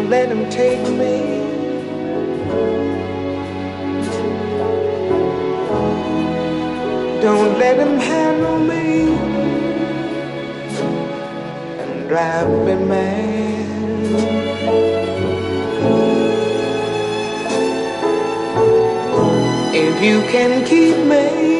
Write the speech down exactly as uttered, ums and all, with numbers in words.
let him take me. Don't let him handle me and drive me mad. If you can keep me